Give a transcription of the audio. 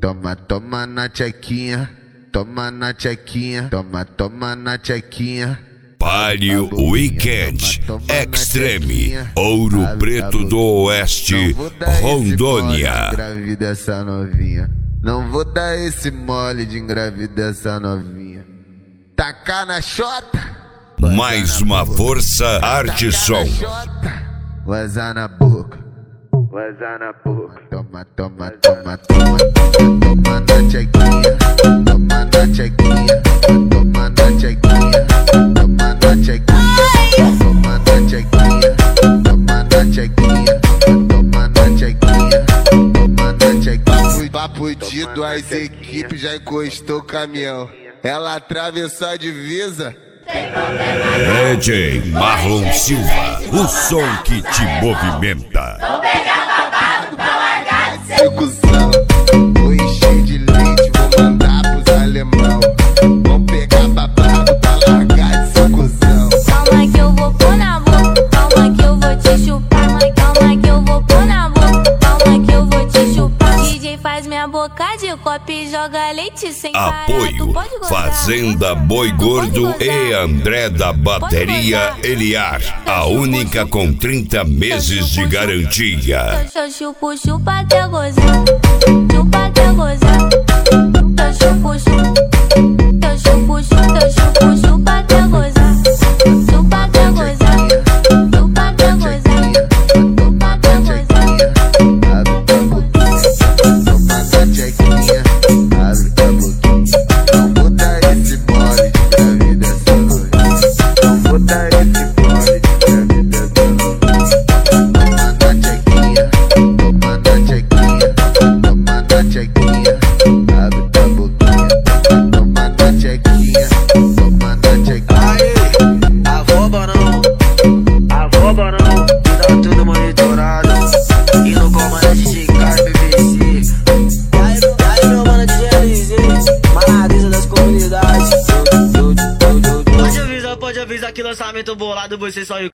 toma, toma na tchequinha, toma na tchequinha, toma, toma na tchequinha. Palio Weekend Extreme, Ouro Preto do Oeste, Rondônia. Engravida essa novinha, não vou dar esse mole de engravidar essa novinha. Tacar na xota, Mais uma força Arte Som. vazar na boca, vazar na boca. Toma, toma, toma, toma, toma na tchequinha, toma na tchequinha, toma na tchequinha, toma na tchequinha, toma na tchequinha, toma na tchequinha, toma na tchequinha, toma na tchequinha. Papo de duas equipes, já encostou o caminhão. Ela atravessou a divisa. DJ Marlon Silva, o som que te movimenta. Vou pegar babado pra largar de ser Cuzão, vou encher de leite, vou mandar pros alemão. Vão pegar babado pra largar de ser cuzão. Calma que eu vou pôr na boca, calma que eu vou te chupar. Calma que eu vou pôr na boca, calma que eu vou te chupar. DJ faz minha boca de copo e joga leite sem parar. Apoio Fazenda Boi Gordo e André da Bateria Eliar, a única com 30 meses de garantia. Chupa, chupa até gozar, chupa até gozar. Chupa, chupa, chupa, chupa, chupa até gozar, chupa até gozar, chupa até gozar, chupa até gozar. Toma na tchequinha, abre tua boquinha. Não vou dar esse mole de engravidar essa novinha. Não vou dar esse mole de engravidar essa novinha. Toma na tchequinha, toma na tchequinha, toma na tchequinha, abre tua boquinha. Toma na tchequinha, toma na tchequinha. Aê, avoba não, que tá tudo monitorado. E no comando de Chicago, BBC. Aí meu mano de GLZ, Marisa das comunidades. Pode avisar que lançamento bolado, você só